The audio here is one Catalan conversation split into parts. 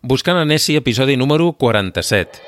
Buscant a Nessie, episodi número 47.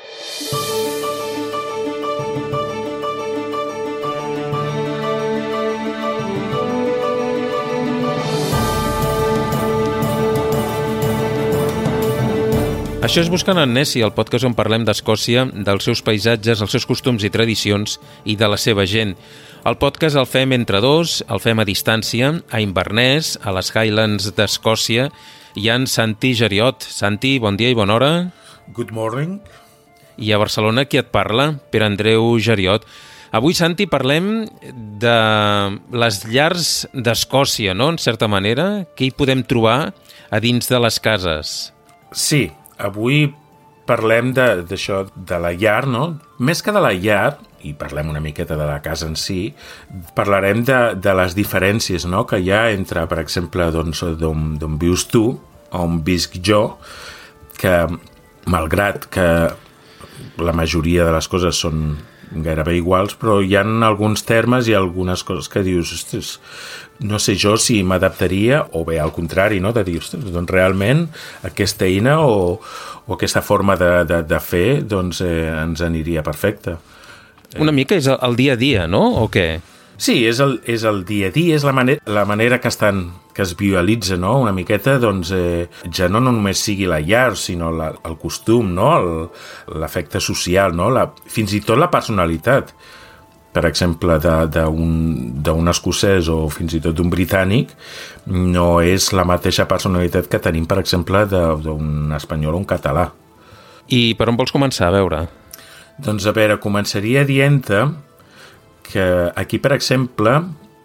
Això és Buscant en Nessie, el podcast on parlem d'Escòcia, dels seus paisatges, els seus costums i tradicions i de la seva gent. El podcast el fem entre dos, el fem a distància, a Inverness, a les Highlands d'Escòcia. Hi ha en Santi Geriot. Santi, bon dia i bona hora. Good morning. I a Barcelona, qui et parla? Pere Andreu Geriot. Avui, Santi, parlem de les llars d'Escòcia, no?, en certa manera. Què hi podem trobar a dins de les cases? Sí, avui parlem d'això, de la llar, no? Més que de la llar, i parlem una miqueta de la casa en si, parlarem de les diferències, no?, que hi ha entre, per exemple, d'on vius tu, on visc jo, que malgrat que la majoria de les coses són gairebé iguals, però hi ha alguns termes i algunes coses que dius, ostres, no sé jo si m'adaptaria, o bé al contrari, no?, de dir, ostres, doncs realment aquesta eina o aquesta forma de fer doncs ens aniria perfecta. Una mica és el dia a dia, no?, o què? Sí, és el dia a dia, és la manera que es visualitza, no?, una miqueta, doncs, ja no només sigui la llar, sinó el costum, no?, l'efecte social, no?, fins i tot la personalitat. Per exemple, d'un escocès o fins i tot d'un britànic, no és la mateixa personalitat que tenim, per exemple, d'un espanyol o un català. I per on vols començar, a veure? Doncs, a veure, començaria dient-te que aquí, per exemple,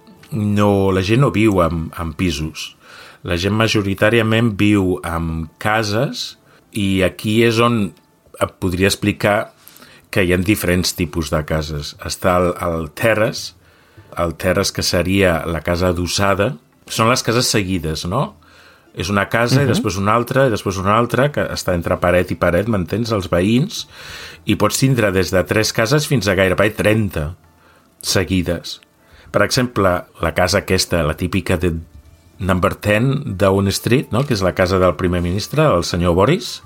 la gent no viu en pisos. La gent majoritàriament viu en cases i aquí és on et podria explicar que hi ha diferents tipus de cases. Està el terrace que seria la casa adossada. Són les cases seguides, no? És una casa i després una altra, i després una altra, que està entre paret i paret, m'entens, els veïns, i pots tindre des de 3 cases fins a gairebé 30 seguides. Per exemple, la casa aquesta, la típica de Number 10 d'Owen Street, no?, que és la casa del primer ministre, el senyor Boris,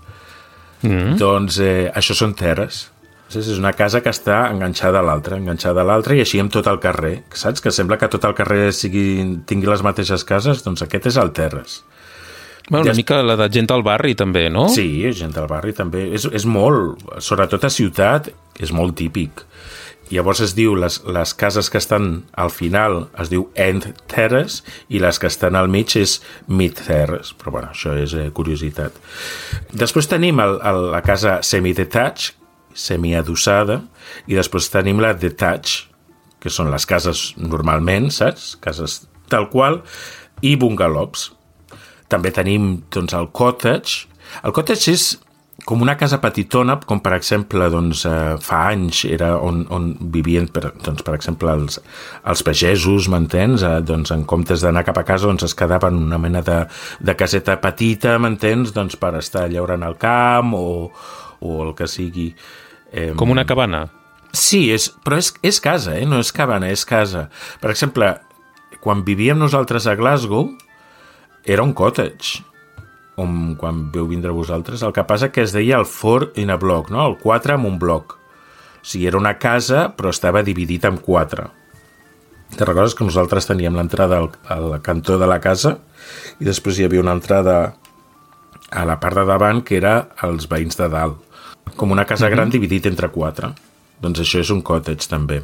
doncs això són terres. És una casa que està enganxada a l'altra, i així amb tot el carrer. Saps? Que sembla que tot el carrer tingui les mateixes cases, doncs aquest és el terrace. Bueno, una mica la de gent del barri també, no? Sí, gent del barri també. És molt, sobretot a ciutat, és molt típic. Llavors es diu, les cases que estan al final es diu end terrace i les que estan al mig és mid terrace, però bueno, això és curiositat. Després tenim la casa semi-detached, semi-adossada, i després tenim la detached, que són les cases normalment, saps? Cases tal qual, i bungalows. També tenim, doncs, el cottage. El cottage és com una casa petitona, com per exemple, doncs, fa anys era on vivien, doncs, per exemple, els pagesos, m'entens? Doncs, en comptes d'anar cap a casa, doncs, es quedaven una mena de caseta petita, m'entens? Doncs, per estar llaurant al camp o el que sigui. Com una cabana? Sí, però és casa, no és cabana, és casa. Per exemple, quan vivíem nosaltres a Glasgow, era un cottage, quan veu vindre vosaltres. El que passa que es deia el 4 in a block, no? El 4 en un bloc. O sigui, era una casa, però estava dividit en 4. Te recordes que nosaltres teníem l'entrada al cantó de la casa i després hi havia una entrada a la part de davant que era els veïns de dalt. Com una casa gran dividit entre 4. Doncs això és un cottage, també.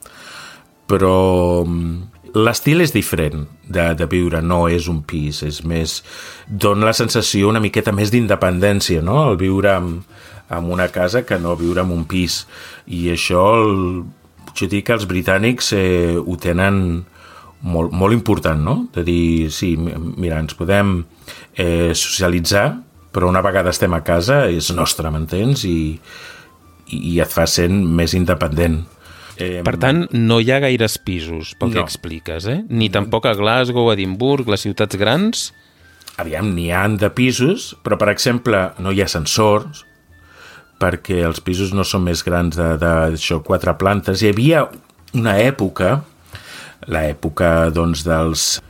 Però l'estil és diferent de viure, no és un pis, és més... Dona la sensació una miqueta més d'independència, no?, el viure en una casa que no viure en un pis. I això, jo dic que els britànics ho tenen molt, molt important, no?, de dir, sí, mira, ens podem socialitzar, però una vegada estem a casa és nostre, m'entens? I et fa sent més independent. Per tant, no hi ha gaires pisos, pel que expliques, Ni tampoc a Glasgow, a Edimburg, les ciutats grans? Aviam, n'hi ha de pisos, però, per exemple, no hi ha ascensors, perquè els pisos no són més grans d'això, 4 plantes. Hi havia una època, l'època, doncs, dels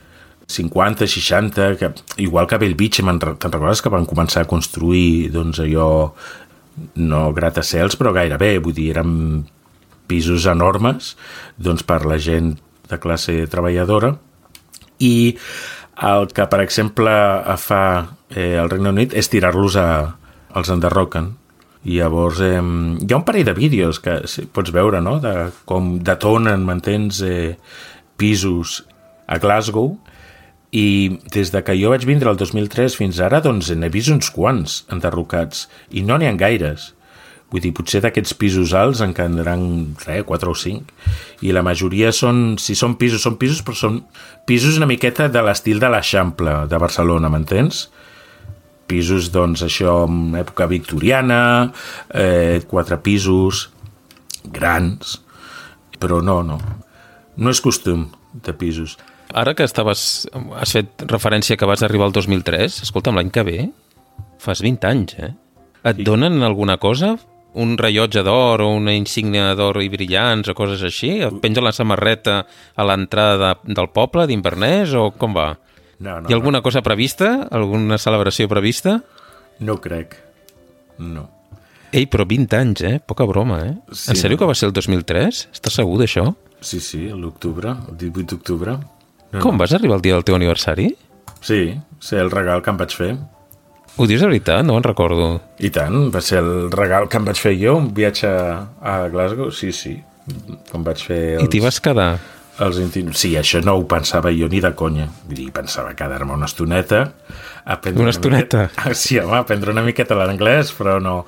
50, 60, que, igual que a Bellvitge, te'n recordes que van començar a construir doncs allò, no gratacels, però gairebé, vull dir, eren pisos enormes doncs per la gent de classe treballadora, i el que, per exemple, fa el Regne Unit és tirar-los als enderroquen. I llavors hi ha un parell de vídeos que pots veure, no?, de com detonen, m'entens, pisos a Glasgow, i des de que jo vaig vindre el 2003 fins ara, doncs n'he vist uns quants enderrocats, i no n'hi ha gaires. Vull dir, potser d'aquests pisos alts en quedaran 4 o 5, i la majoria són, si són pisos, però són pisos una miqueta de l'estil de l'Eixample de Barcelona, m'entens? Pisos, doncs, això, en època victoriana, 4 pisos, grans, però no és costum de pisos. Ara que has fet referència que vas arribar al 2003, escolta'm, l'any que ve, fas 20 anys, Et donen alguna cosa? Un rellotge d'or o una insígnia d'or i brillants o coses així? Et penja la samarreta a l'entrada del poble d'Inverness o com va? No, Hi ha alguna cosa prevista? Alguna celebració prevista? No crec. No. Ei, però 20 anys, Poca broma, Sí, en sèrio que va ser el 2003? Estàs segur d'això? Sí, l'octubre, el 18 d'octubre. Com, vas arribar el dia del teu aniversari? Sí, sé el regal que em vaig fer. Ho dius de veritat? No en recordo. I tant, va ser el regal que em vaig fer jo, un viatge a Glasgow, sí. Com vaig fer I t'hi vas quedar? Sí, això no ho pensava jo ni de conya. Vull dir, pensava quedar-me una estoneta. Una estoneta? Sí, home, aprendre una miqueta l'anglès, però no,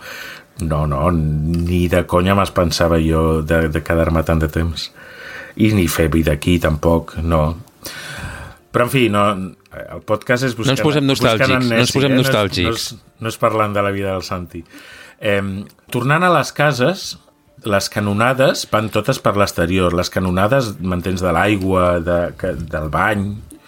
ni de conya me'ls pensava jo de quedar-me tant de temps. I ni fer vida aquí, tampoc, no. Però, en fi, el podcast és buscant... No ens posem nostàlgics, No és parlant de la vida del Santi. Tornant a les cases, les canonades van totes per l'exterior. Les canonades, m'entens, de l'aigua, del bany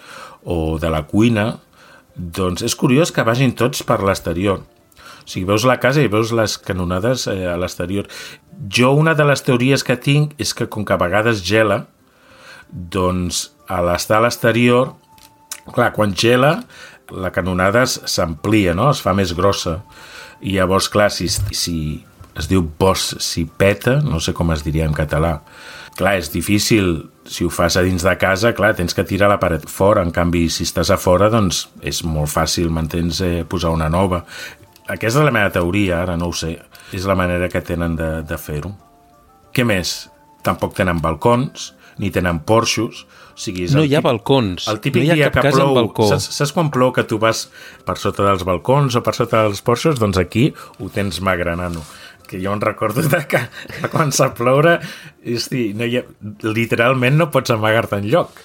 o de la cuina, doncs és curiós que vagin tots per l'exterior. O sigui, veus la casa i veus les canonades a l'exterior. Jo, una de les teories que tinc és que, com que a vegades gela, doncs a l'estar a l'exterior, clar, quan gela la canonada s'amplia, no? Es fa més grossa, i llavors, clar, si es diu si peta, no sé com es diria en català, clar, és difícil, si ho fas a dins de casa, clar, tens que tirar la paret fora, en canvi, si estàs a fora, doncs és molt fàcil, m'entens, posar una nova. Aquesta és la meva teoria, ara no ho sé, és la manera que tenen de fer-ho. Què més? Tampoc tenen balcons, ni tenen porxos, o sigui, no hi ha balcons, el típic no hi ha dia cap que casa plou, amb balcó. Saps quan plou que tu vas per sota dels balcons o per sota dels porxos? Doncs aquí ho tens magranant-ho. Que jo em recordo que va començar a ploure i literalment no pots amagar-te enlloc.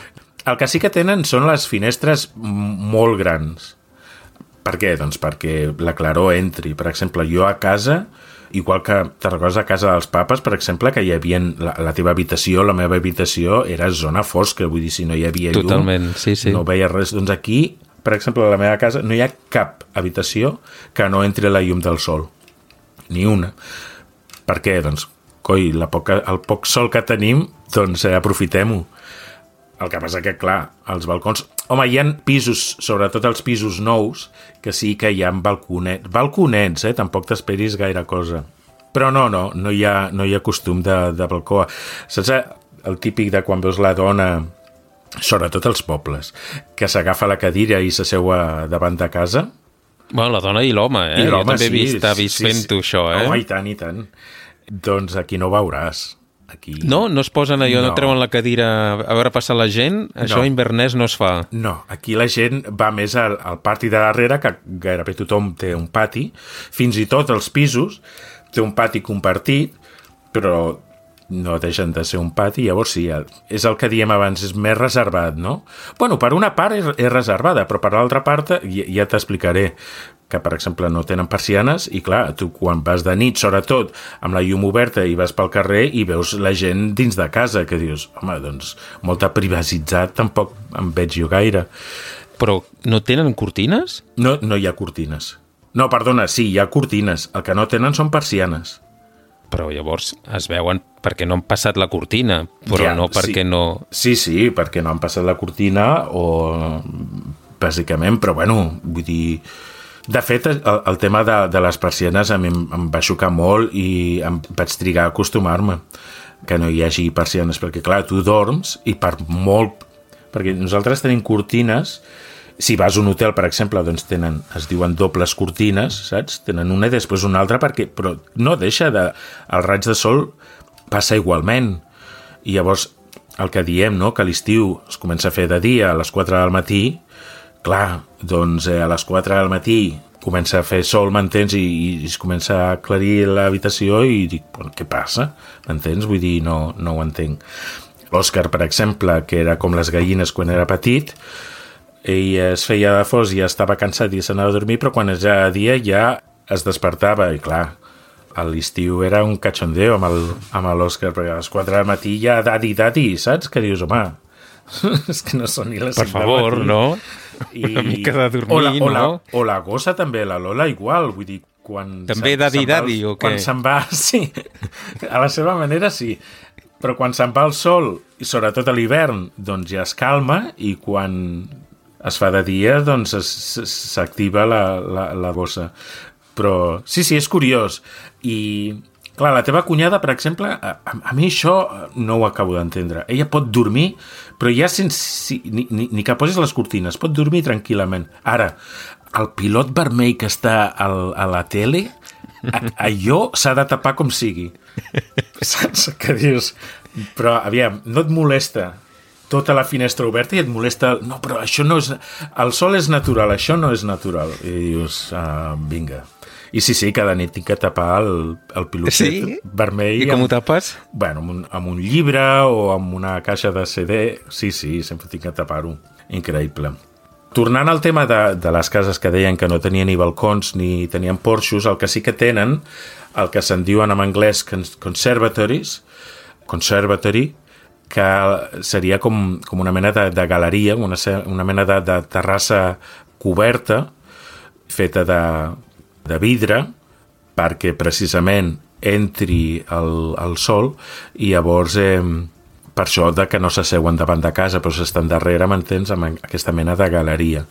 El que sí que tenen són les finestres molt grans. Per què? Doncs perquè la claror entri. Per exemple, jo a casa, igual que te recordes a casa dels papes, per exemple, que hi havia la teva habitació, la meva habitació era zona fosca, vull dir, si no hi havia llum, totalment, sí. No veia res. Doncs aquí, per exemple, a la meva casa no hi ha cap habitació que no entri la llum del sol. Ni una. Per què? Doncs, el poc sol que tenim, doncs aprofitem-ho. El que passa que, clar, els balcons... Home, hi ha pisos, sobretot els pisos nous, que sí que hi ha balconets. Balconets, tampoc t'esperis gaire cosa. Però no hi ha costum de balcó. Saps el típic de quan veus la dona, sobretot als pobles, que s'agafa la cadira i s'asseu davant de casa? Bueno, la dona i l'home, I l'home, jo també he vist fent-ho, això, Home, i tant. Doncs aquí no ho veuràs. Aquí... No es posen allò, no treuen la cadira a veure passar la gent? Això a Inverness no es fa. No, aquí la gent va més al pati de darrere, que gairebé tothom té un pati, fins i tot els pisos té un pati compartit, però no deixen de ser un pati, llavors sí, és el que diem abans, és més reservat, no? Bueno, per una part és reservada, però per l'altra part ja t'explicaré que, per exemple, no tenen persianes i, clar, tu quan vas de nit, sobretot amb la llum oberta i vas pel carrer i veus la gent dins de casa, que dius, home, doncs, molta privacitat tampoc en veig jo gaire. Però no tenen cortines? No hi ha cortines. No, perdona, sí, hi ha cortines. El que no tenen són persianes. Però llavors es veuen perquè no han passat la cortina, però no perquè no... Sí, perquè no han passat la cortina o bàsicament, però bueno, vull dir... De fet, el tema de les persianes a mi em va xocar molt i em vaig trigar a acostumar-me que no hi hagi persianes, perquè clar, tu dorms i per molt... Perquè nosaltres tenim cortines, si vas a un hotel, per exemple, doncs es diuen dobles cortines, saps? Tenen una i després una altra, però no deixa de... El raig de sol passa igualment. I llavors, el que diem, no?, que a l'estiu es comença a fer de dia a les 4 del matí, clar, doncs a les 4 del matí comença a fer sol, m'entens, i es comença a aclarir l'habitació i dic, bueno, què passa? M'entens? Vull dir, no ho entenc. L'Òscar, per exemple, que era com les gallines quan era petit, ell es feia de fos i ja estava cansat i s'anava a dormir, però quan ja dia ja es despertava i clar, a l'estiu era un cachondeo amb l'Òscar, perquè a les 4 del matí ja dadi, saps? Que dius, home, és que no són ni les 5 per favor, no? Una mica de dormir, no? O la gossa també, la Lola igual, vull dir, quan... També dadi, o què? Quan se'n va, sí, a la seva manera sí, però quan se'n va el sol, i sobretot a l'hivern, doncs ja es calma, i quan es fa de dia, doncs s'activa la gossa. Però sí, és curiós. I... Clar, la teva cunyada, per exemple, a mi això no ho acabo d'entendre. Ella pot dormir, però ja sense... Ni que posis les cortines, pot dormir tranquil·lament. Ara, el pilot vermell que està a la tele, allò s'ha de tapar com sigui. Saps què dius? Però, aviam, no et molesta tota la finestra oberta i et molesta... No, però això no és... El sol és natural, això no és natural. I dius, vinga... I sí, cada nit tinc que tapar el pilotet vermell. I com ho tapes? Bueno, amb un llibre o amb una caixa de CD. Sí, sempre tinc que tapar-ho. Increïble. Tornant al tema de les cases que deien que no tenien ni balcons ni tenien porxos, el que sí que tenen, el que se'n diuen en anglès conservatory, que seria com una mena de galeria, una mena de terrassa coberta, feta de vidre, perquè precisament entri el sol i llavors per això que no s'asseuen davant de casa però s'estan darrere, m'entens, amb aquesta mena de galeria.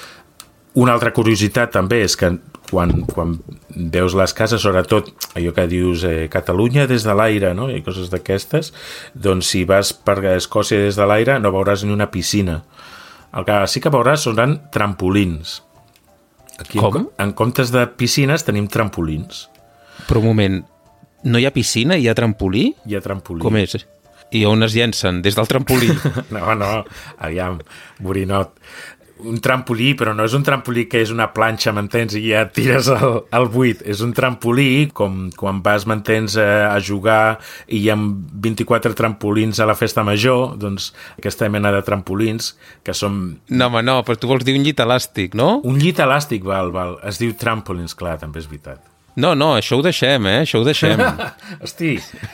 Una altra curiositat també és que quan veus les cases, sobretot allò que dius Catalunya des de l'aire, no? I coses d'aquestes, doncs si vas per Escòcia des de l'aire no veuràs ni una piscina. El que sí que veuràs són trampolins. Aquí, en comptes de piscines, tenim trampolins. Però un moment, no hi ha piscina, hi ha trampolí? Hi ha trampolí. Com és? I on es llencen? Des del trampolí? No, aviam, Borinot. Un trampolí, però no és un trampolí que és una planxa, m'entens, i ja tires al buit. És un trampolí, com quan vas, m'entens, a jugar i hi ha 24 trampolins a la festa major, doncs aquesta mena de trampolins que són... No, home, no, però tu vols dir un llit elàstic, no? Un llit elàstic, val. Es diu trampolins, clar, també és veritat. No, això ho deixem, això ho deixem. Hosti,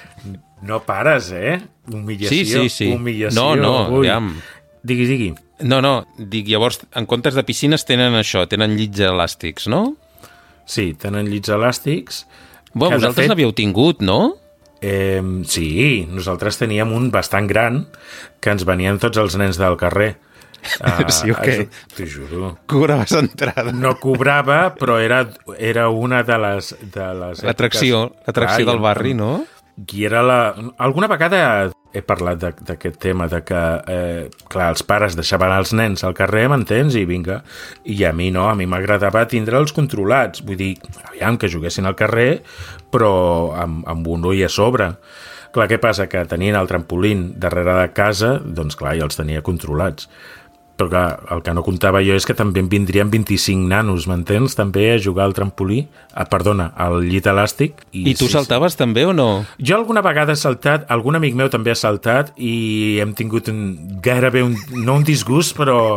no pares, Humillació. Sí. Humillació. No, aviam. Digui. No, dic, llavors, en comptes de piscines tenen això, tenen llits elàstics, no? Sí, tenen llits elàstics. Bueno, vosaltres n'havíeu tingut, no? Sí, nosaltres teníem un bastant gran que ens venien tots els nens del carrer. Sí, o què? T'ho juro. Cobraves entrada. No cobrava, però era una de les l'atracció del barri, no? I era alguna vegada he parlat d'aquest tema, de que, clar, els pares deixaven els nens al carrer, m'entens? I vinga. I a mi no, a mi m'agradava tindre'ls controlats. Vull dir, aviam, que juguessin al carrer, però amb un ull a sobre. Clar, què passa? Que tenien el trampolín darrere de casa, doncs clar, ja els tenia controlats. Però clar, el que no comptava jo és que també en vindrien 25 nanos, m'entens? També a jugar al trampolí, al llit elàstic. I tu saltaves també o no? Jo alguna vegada he saltat, algun amic meu també ha saltat i hem tingut gairebé no un disgust, però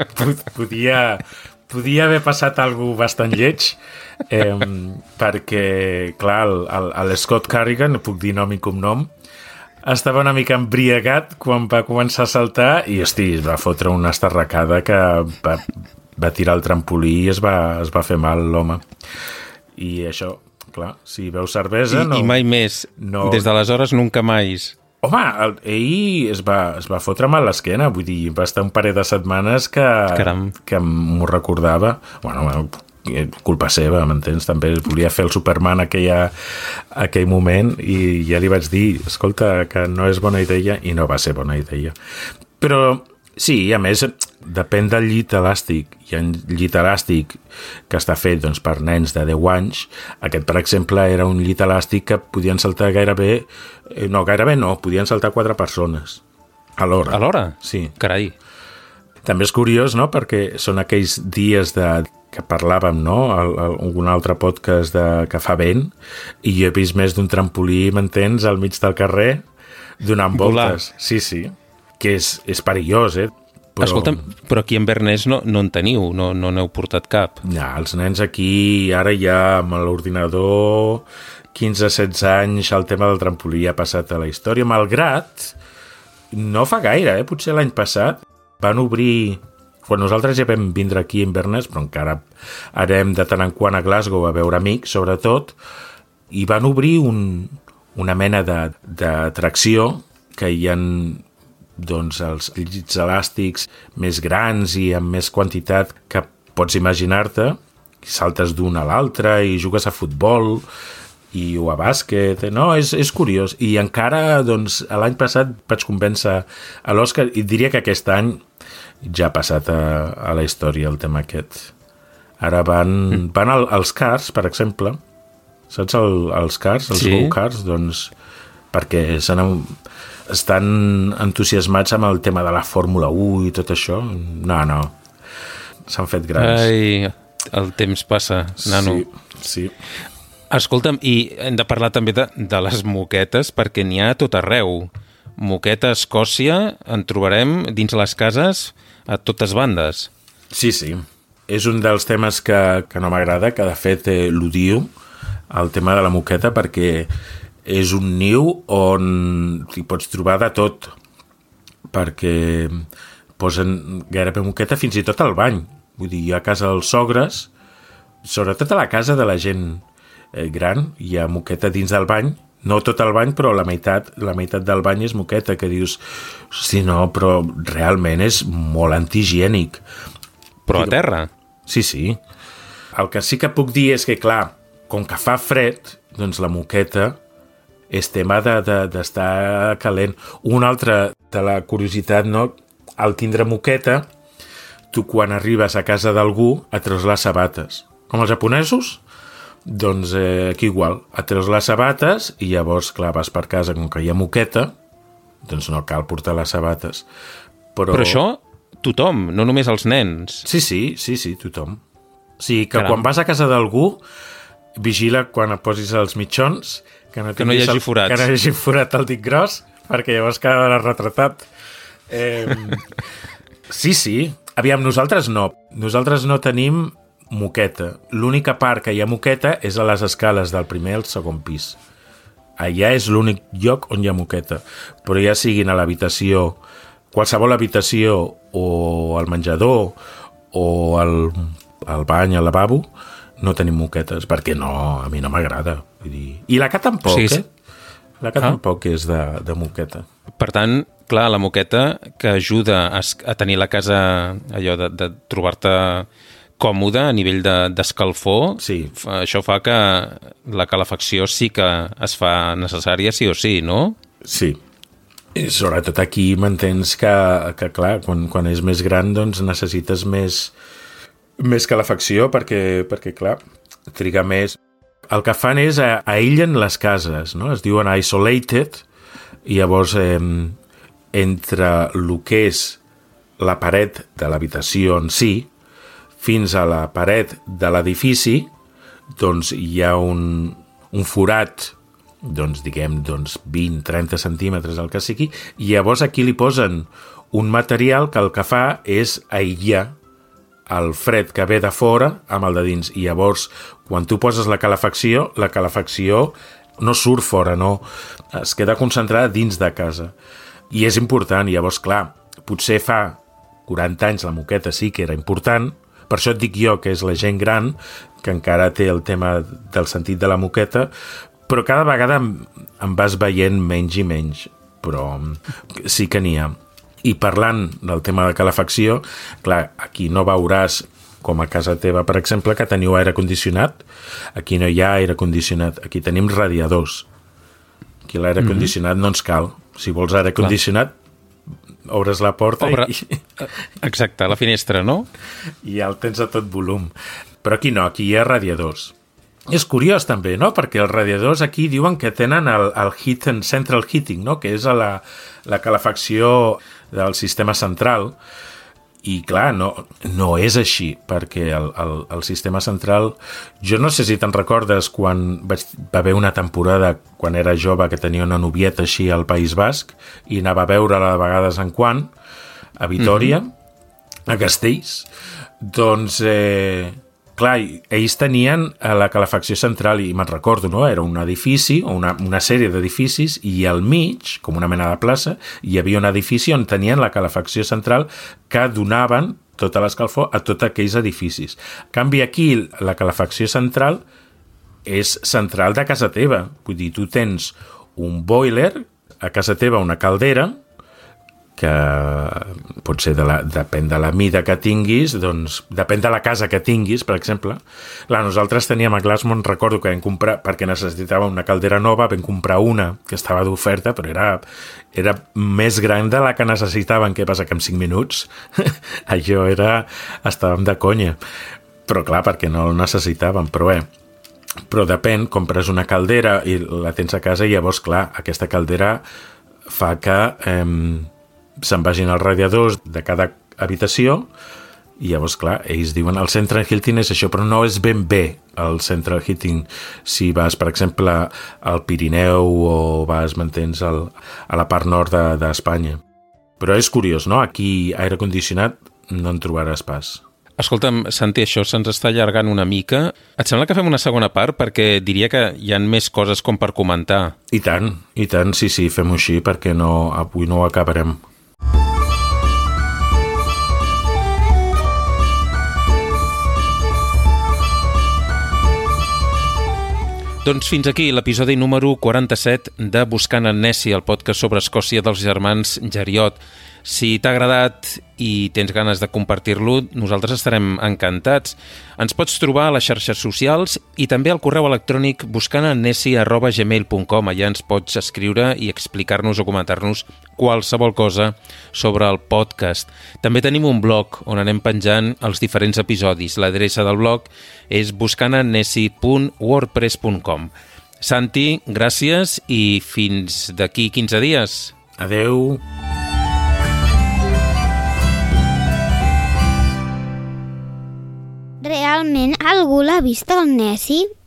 podia haver passat alguna cosa bastant lleig, perquè, clar, l'Scott Carrigan, no puc dir nom i cognom, estava una mica embriagat quan va començar a saltar i, hosti, es va fotre una estarracada que va tirar el trampolí i es va fer mal l'home. I això, clar. Si veus cervesa... I mai més. No. Des d'aleshores, nunca mais. Home, ell es va fotre mal l'esquena, vull dir, va estar un parell de setmanes que m'ho recordava. Bueno, culpa seva, m'entens? També volia fer el Superman aquell moment i ja li vaig dir, escolta, que no és bona idea, i no va ser bona idea. Però sí, a més, depèn del llit elàstic. Hi ha llit elàstic que està fet doncs, per nens de 10 anys. Aquest, per exemple, era un llit elàstic que podien saltar gairebé no, podien saltar 4 persones a l'hora. A l'hora? Sí. Carai. També és curiós, no?, perquè són aquells dies que parlàvem, no?, algun altre podcast que fa vent, i jo he vist més d'un trampolí, m'entens, al mig del carrer, donant voltes. Sí, que és perillós, Però... Escolta'm, però aquí en Bernès no en teniu, no n'heu portat cap. Ja, els nens aquí, ara ja amb l'ordinador, 15-16 anys, el tema del trampolí ha passat a la història, malgrat no fa gaire, potser l'any passat van obrir, quan nosaltres ja vam vindre aquí a Inverness, però encara anem de tant en quant a Glasgow a veure amics, sobretot, i van obrir una mena d'atracció que hi ha doncs, els llits elàstics més grans i amb més quantitat que pots imaginar-te, saltes d'un a l'altre i jugues a futbol o a bàsquet, no? És curiós. I encara, doncs, l'any passat vaig convèncer a l'Òscar, i diria que aquest any ja ha passat a la història el tema aquest. Ara van als cars, per exemple, saps els cars, els go-cars, doncs, perquè estan entusiasmats amb el tema de la Fórmula 1 i tot això. No, s'han fet grans. Ai, el temps passa, nano. Sí. Escolta'm, i hem de parlar també de les moquetes, perquè n'hi ha a tot arreu. Moqueta a Escòcia en trobarem dins les cases a totes bandes. Sí. És un dels temes que no m'agrada, que de fet l'odio, el tema de la moqueta, perquè és un niu on t'hi pots trobar de tot, perquè posen gairebé moqueta fins i tot al bany. Vull dir, hi ha a casa dels sogres, sobretot a la casa de la gent gran, hi ha moqueta dins del bany, no tot el bany, però la meitat del bany és moqueta, que dius, sí, no, però realment és molt antihigiènic. Però a terra? Sí. El que sí que puc dir és que, clar, com que fa fred, doncs la moqueta és tema d'estar calent. Una altra de la curiositat, no? Al tindre moqueta, tu quan arribes a casa d'algú et treus les sabates. Com els japonesos? Doncs aquí igual. Et treus les sabates i llavors, clar, vas per casa, com que hi ha moqueta, doncs no cal portar les sabates. Però això tothom, no només els nens. Sí, tothom. O sigui, que quan vas a casa d'algú, vigila quan et posis els mitjons que no hi hagi forats. Que no hi hagi forat el dit gros, perquè llavors quedarà retratat. Sí. Aviam, nosaltres no tenim moqueta. L'única part que hi ha moqueta és a les escales del primer al segon pis. Allà és l'únic lloc on hi ha moqueta. Però ja siguin a l'habitació, qualsevol habitació, o al menjador, o al bany, al lavabo, no tenim moquetes, perquè a mi no m'agrada. Vull dir... I la Cat tampoc, La Cat tampoc és de moqueta. Per tant, clar, la moqueta que ajuda a tenir la casa, allò de trobar-te còmode a nivell d'escalfor, això fa que la calefacció sí que es fa necessària sí o sí, no? Sí. I sobretot aquí m'entens que clar, quan és més gran doncs necessites més calefacció perquè, clar, triga més. El que fan és aïllen les cases, no? Es diuen isolated, i llavors entre el que és la paret de l'habitació en si fins a la paret de l'edifici, doncs hi ha un forat, doncs diguem 20-30 centímetres, el que sigui, i llavors aquí li posen un material que el que fa és aïllar el fred que ve de fora amb el de dins, i llavors quan tu poses la calefacció no surt fora, no, es queda concentrada dins de casa, i és important. Llavors, clar, potser fa 40 anys la moqueta sí que era important, Per això et dic jo que és la gent gran, que encara té el tema del sentit de la moqueta, però cada vegada em vas veient menys i menys, però sí que n'hi ha. I parlant del tema de calefacció, clar, aquí no veuràs, com a casa teva, per exemple, que teniu aire condicionat. Aquí no hi ha aire condicionat, aquí tenim radiadors. Aquí l'aire condicionat no ens cal. Si vols aire condicionat, obres la porta Exacte, la finestra, no? I ja el tens a tot volum. Però aquí no, aquí hi ha radiadors. És curiós també, no? Perquè els radiadors aquí diuen que tenen el central heating, no? Que és la calefacció del sistema central. I clar, no és així, perquè el sistema central... Jo no sé si te'n recordes quan va haver una temporada, quan era jove, que tenia una novieta així al País Basc i anava a veure-la de vegades en quan, a Vitòria, a Castells. Doncs, clar, ells tenien la calefacció central, i me'n recordo, no? Era un edifici, o una sèrie d'edificis, i al mig, com una mena de plaça, hi havia un edifici on tenien la calefacció central que donaven tota l'escalfor a tots aquells edificis. En canvi, aquí la calefacció central és central de casa teva. Vull dir, tu tens un boiler, a casa teva una caldera, que pot ser depèn de la mida que tinguis, doncs depèn de la casa que tinguis, per exemple. Clar, nosaltres teníem a Glassmont, recordo que vam comprar, perquè necessitàvem una caldera nova, vam comprar una que estava d'oferta, però era més gran de la que necessitàvem. Què passa, que en 5 minuts allò estàvem de conya. Però clar, perquè no el necessitàvem, però depèn, compres una caldera i la tens a casa i llavors, clar, aquesta caldera fa que se'n vagin els radiadors de cada habitació i llavors, clar, ells diuen el central heating és això, però no és ben bé el central heating si vas, per exemple, al Pirineu o vas, m'entens, a la part nord d'Espanya. Però és curiós, no? Aquí aire condicionat no en trobaràs pas. Escolta'm, Santi, això se'ns està allargant una mica. Et sembla que fem una segona part? Perquè diria que hi ha més coses com per comentar. I tant, sí, fem-ho així, perquè avui no ho acabarem. Doncs fins aquí l'episodi número 47 de Buscant en Nessie, el podcast sobre Escòcia dels germans Jeriot. Si t'ha agradat i tens ganes de compartir-lo, nosaltres estarem encantats. Ens pots trobar a les xarxes socials i també al correu electrònic buscantennessie@gmail.com. Allà ens pots escriure i explicar-nos o comentar-nos qualsevol cosa sobre el podcast. També tenim un blog on anem penjant els diferents episodis. L'adreça del blog és buscantennessie.wordpress.com. Santi, gràcies i fins d'aquí 15 dies. Adeu. Realment algú l'ha vist el Nessie?